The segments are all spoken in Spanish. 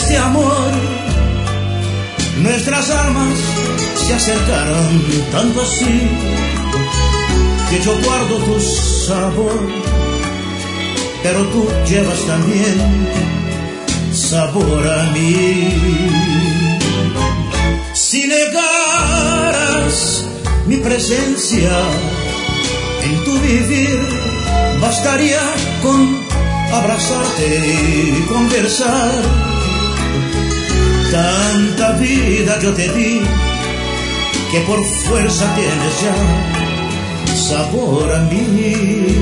este amor. Nuestras almas se acercaron tanto así que yo guardo tu sabor, pero tú llevas también sabor a mí. Si negaras mi presencia en tu vivir, bastaría con abrazarte y conversar. Tanta vida yo te di que por fuerza tienes ya sabor a mí.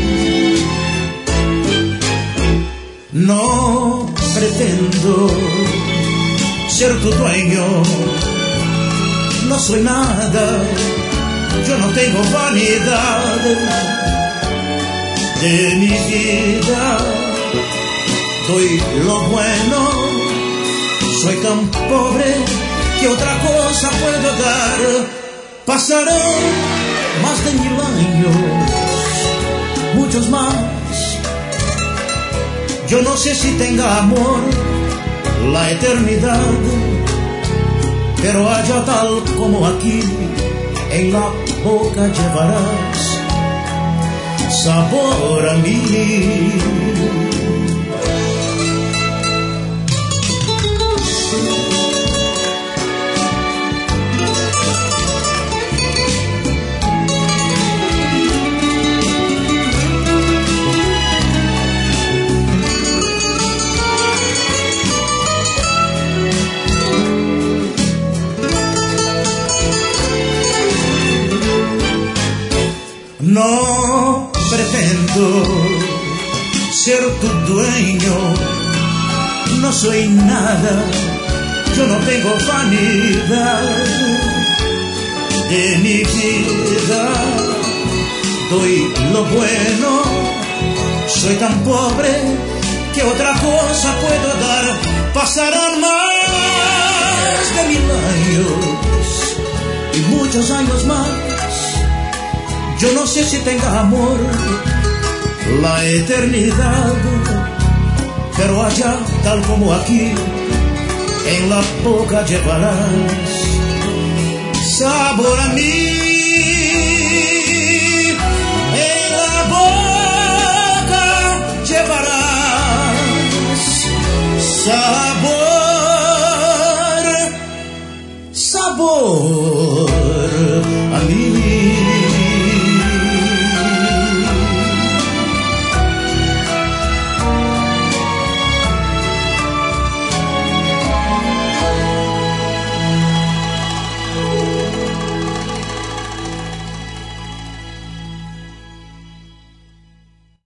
No pretendo ser tu dueño, no soy nada, yo no tengo vanidad de mi vida. Doy lo bueno, soy tan pobre que otra cosa puedo dar. Pasarán más de 1000 años, muchos más. Yo no sé si tenga amor la eternidad, pero allá tal como aquí, en la boca llevarás sabor a mí. No pretendo ser tu dueño, no soy nada, yo no tengo vanidad de mi vida. Doy lo bueno, soy tan pobre que otra cosa puedo dar. Pasarán más de 1000 años y muchos años más. Yo no sé si tenga amor la eternidad, pero allá, tal como aquí, en la boca llevarás sabor a mí. En la boca llevarás sabor